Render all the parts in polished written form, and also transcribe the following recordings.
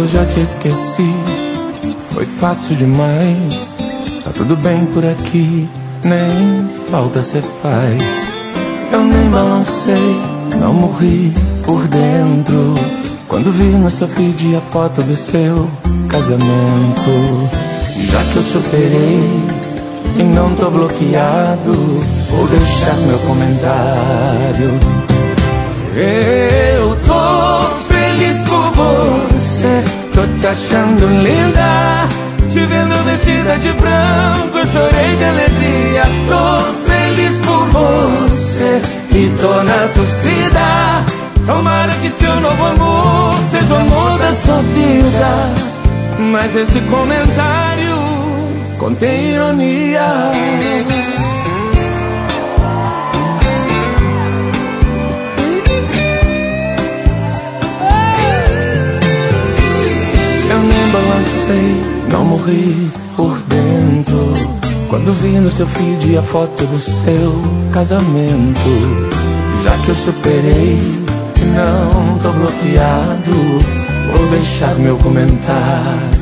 eu já te esqueci. Foi fácil demais. Tá tudo bem por aqui, nem falta cê faz. Eu nem balancei, não morri por dentro quando vi no seu feed a foto do seu casamento. Já que eu superei e não tô bloqueado, vou deixar meu comentário. Eu tô feliz por você, tô te achando linda. Te vendo vestida de branco, eu chorei de alegria. Tô feliz por você e tô na torcida. Tomara que seu novo amor seja o amor da sua vida. Mas esse comentário contém ironia. Eu nem balancei, não morri por dentro quando vi no seu feed a foto do seu casamento. Já que eu superei e não tô bloqueado, vou deixar meu comentário.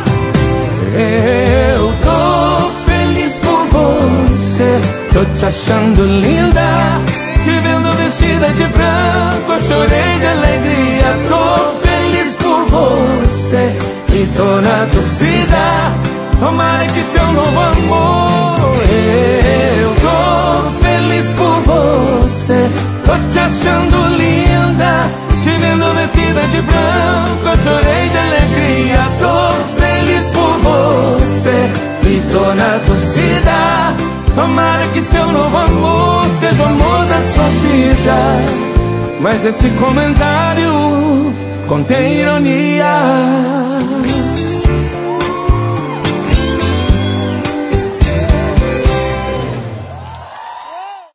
Eu tô feliz por você, tô te achando linda. Te vendo vestida de branco, eu chorei de alegria. Tô feliz por você e tô na torcida. Tomara que seu novo amor. Eu tô feliz por você, tô te achando linda. Te vendo vestida de branco, eu chorei de alegria. Tô feliz por você e tô na torcida. Tomara que seu novo amor seja o amor da sua vida. Mas esse comentário contém ironia.